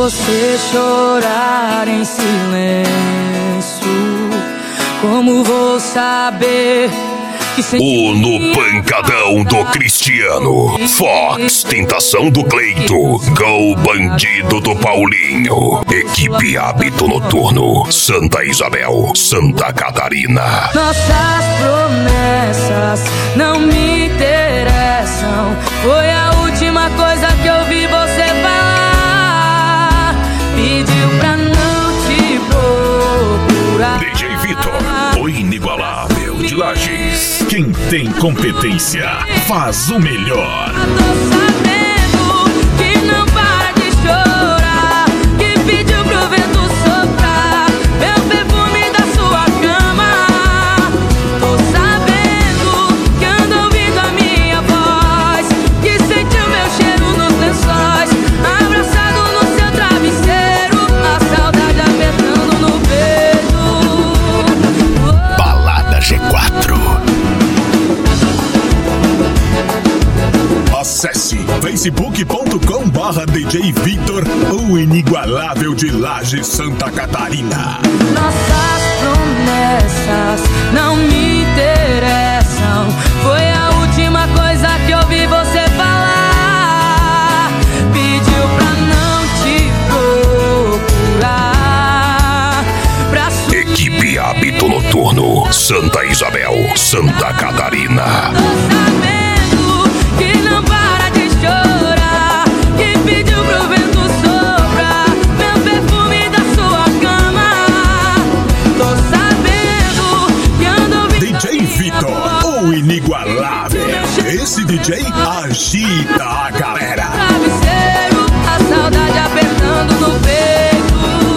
você chorar em silêncio? Como vou saber que o No Pancadão do Cristiano, Fox, Tentação do Cleito, Gol Bandido do Paulinho, Equipe Hábito Noturno, Santa Isabel, Santa Catarina. Nossas promessas não me interessam. Foi a última coisa que eu vi você falar. Pediu pra não te procurar. DJ Vitor, o inigualável de Lages. Quem tem competência faz o melhor. Tô sabendo que não para de chorar, que pediu pro vento soprar meu perfume da sua cama. Tô sabendo que anda ouvindo a minha voz, que sentiu meu cheiro nos lençóis, abraçado no seu travesseiro, a saudade apertando no peito. Balada G4. Acesse facebook.com/DJ Vitor, o inigualável de Lages, Santa Catarina. Nossas promessas não me interessam. Foi a última coisa que ouvi você falar. Pediu pra não te procurar. Equipe Hábito Noturno, Santa Isabel, Santa Catarina. O inigualável. Esse DJ agita a galera. Travesseiro, a saudade apertando no peito.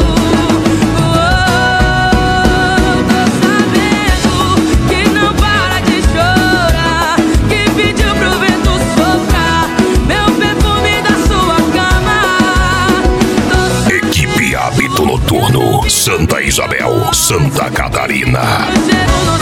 Tô sabendo que não para de chorar, que pediu pro vento soprar meu perfume da sua cama. Equipe Hábito Noturno, Santa Isabel, Santa Catarina.